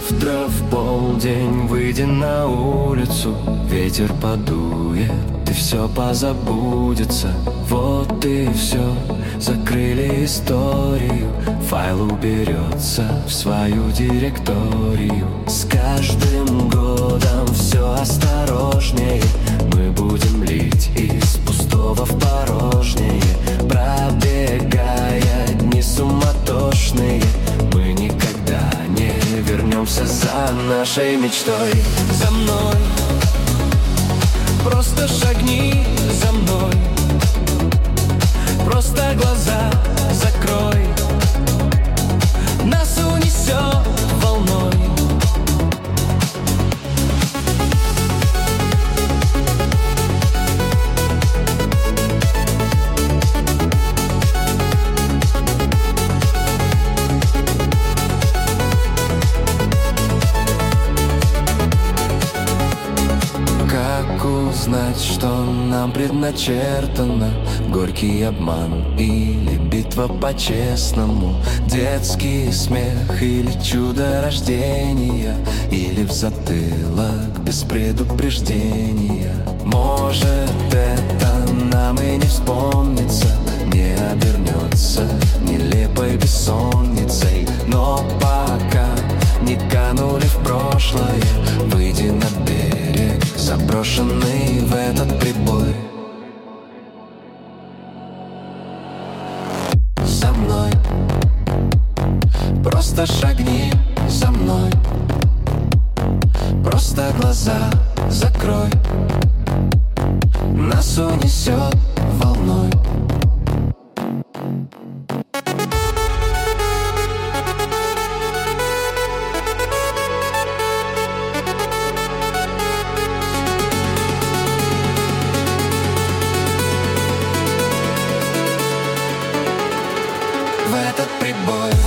Завтра в полдень выйди на улицу, ветер подует, и все позабудется. Вот и все, закрыли историю, файл уберется в свою директорию. С каждым годом все осторожнее, мы будем лить из пустого в порожнее, пробегая дни суматошные. Мы никогда не вернемся за нашей мечтой. За мной, просто шагни за мной, просто глаза закрой, нас унесет волной. Знать, что нам предначертано, горький обман или битва по-честному, детский смех или чудо рождения, или в затылок без предупреждения. Может, это нам и не вспомнится, не обернется нелепой бессонницей, но пока не канули в прошлое, выйди на берег, заброшенный в этот прибой. За мной, просто шагни за мной, просто глаза закрой, нас унесет волной. В этот прибой.